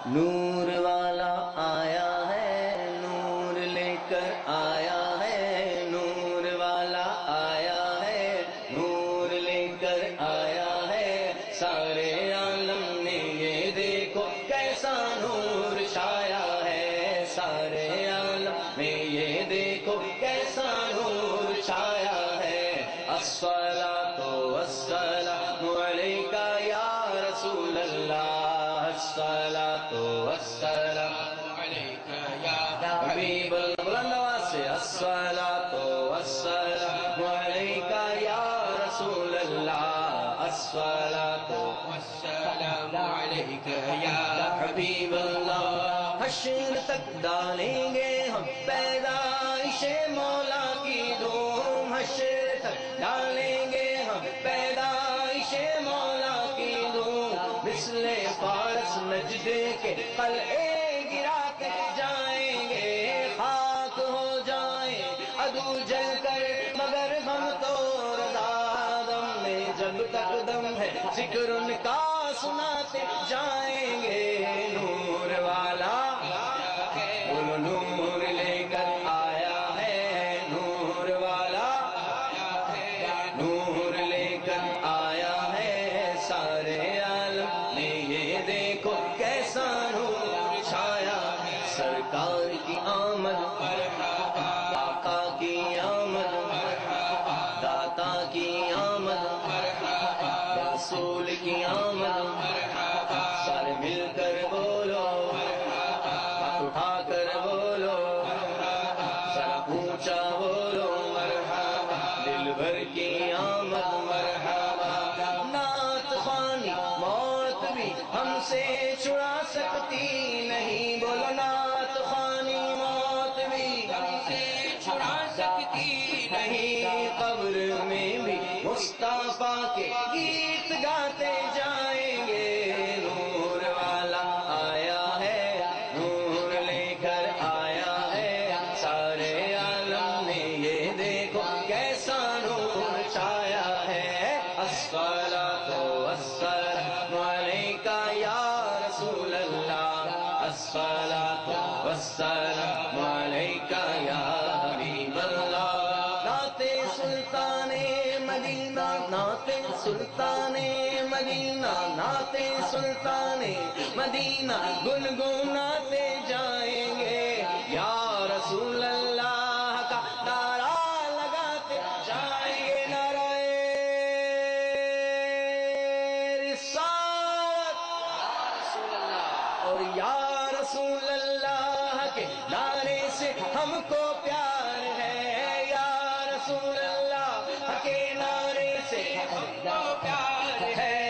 نور والا آیا ہے، نور لے کر آیا ہے، نور والا آیا ہے، نور لے کر آیا ہے، سارے عالم نے یہ دیکھو کیسا نور چھایا ہے، سارے عالم میں یہ دیکھو کیسا نور چھایا ہے۔ الصلاۃ والسلام علیک یا رسول اللہ، الصلاۃ والسلام علیک یا حبیب اللہ، بلند آواز سے الصلاۃ والسلام علیک یا رسول اللہ، الصلاۃ والسلام علیک یا حبیب اللہ۔ حشر تک ڈالیں گے ہم پیدائش مولا کی دھوم، حشر تک ڈالیں گے ہم پیدائش مولا کی دھوم، مثل فارس نجد کے قلعے گراتے جائیں گے، خاک ہو جائیں عدو جل کر مگر ہم تو رضا، دم میں جب تک دم ہے ذکر ان کا سناتے جائیں گے۔ نور والا وہ نور لے کر آیا ہے، نور والا نور لے کر آیا ہے، سارے عالم نے یہ دیکھو کیسا نور چھایا ہے۔ سرکار کی آمد، آقا کی آمد، داتا کی آمد، رسول کی آمد، سارے مل کر بولو، ہاتھ اٹھا کر بولو، ذرا اونچا بولو، دل بھر کی آمد مرحبا۔ نعت خوانی موت بھی ہم سے چھڑا سکتی نہیں، بولو نعت خوانی موت بھی ہم سے چھڑا سکتی نہیں، قبر میں بھی مصطفیٰ کے گیت گاتے جائیں گے۔ نور والا آیا ہے، نور لے کر آیا ہے، سارے عالم نے یہ دیکھو کیسا نور چھایا ہے۔ الصلاۃ والسلام علیک یا رسول اللہ، الصلاۃ والسلام علیک یا حبیب اللہ۔ نعت سلطان مدینہ، نعت سلطان مدینہ، نعت سلطان مدینہ گنگناتے جائیں گے، یا رسول اللہ کا نعرہ لگاتے جائیں گے، نعرہ رسالت اور یا رسول اللہ کے نعرے سے ہم کو پیار ہے، یا رسول اللہ کے نعرے سے ہم کو پیار ہے۔